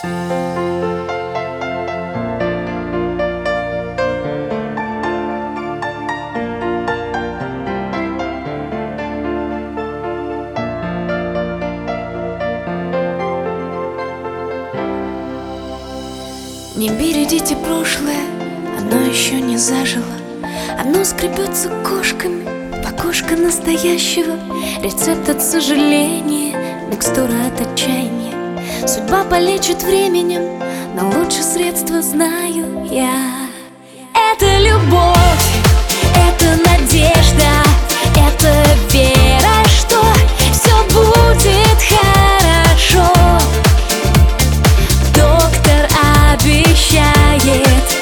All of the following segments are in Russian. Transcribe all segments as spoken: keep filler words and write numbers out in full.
Не бередите прошлое, оно еще не зажило. Оно скребется кошками по кошка настоящего. Рецепт от сожаления, микстура от отчаяния. Судьба полечит временем, но лучше средства знаю я. Это любовь, это надежда, это вера, что все будет хорошо. Доктор обещает.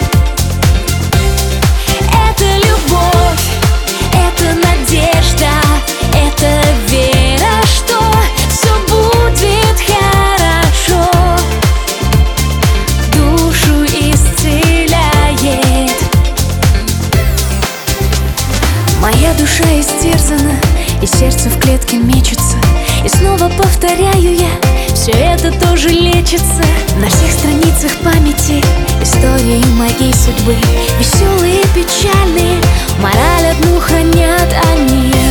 Это любовь, это надежда, это вера, что все будет хорошо. Душу исцеляет. Моя душа истерзана, и сердце в клетке мечется. И снова повторяю я, все это тоже лечится. На всех страницах памяти истории моей судьбы, веселые и печальные, мораль одну хранят они.